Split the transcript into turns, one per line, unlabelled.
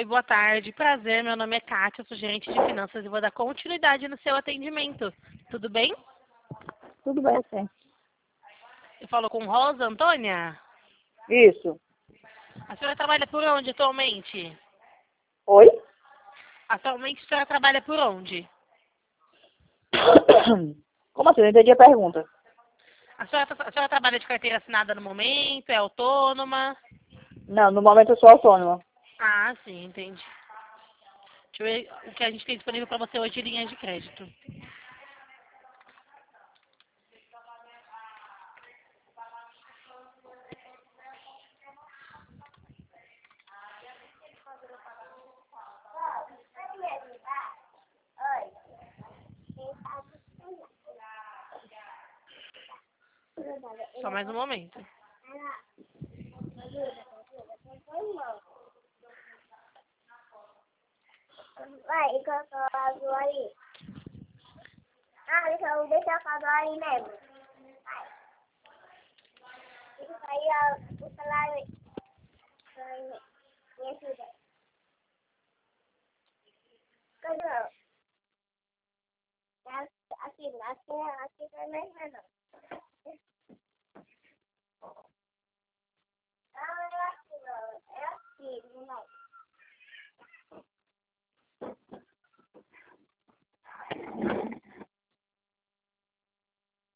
Oi, boa tarde. Prazer, meu nome é Kátia, sou gerente de finanças e vou dar continuidade no seu atendimento. Tudo bem?
Tudo bem, sim.
Eu falo com Rosa Antônia?
Isso.
A senhora trabalha por onde atualmente?
Oi?
Atualmente a senhora trabalha por onde?
Como assim? Não entendi a pergunta.
A senhora trabalha de carteira assinada no momento? É autônoma?
Não, no momento eu sou autônoma.
Ah, sim, entendi. Deixa eu ver o que a gente tem disponível para você hoje de linhas de crédito. Só mais um momento.
Vai, colocou azul aí. Ah, então deixa eu falar aí mesmo. Vai. Isso aí é o salário. Me ajuda. Cadê? Aqui também não.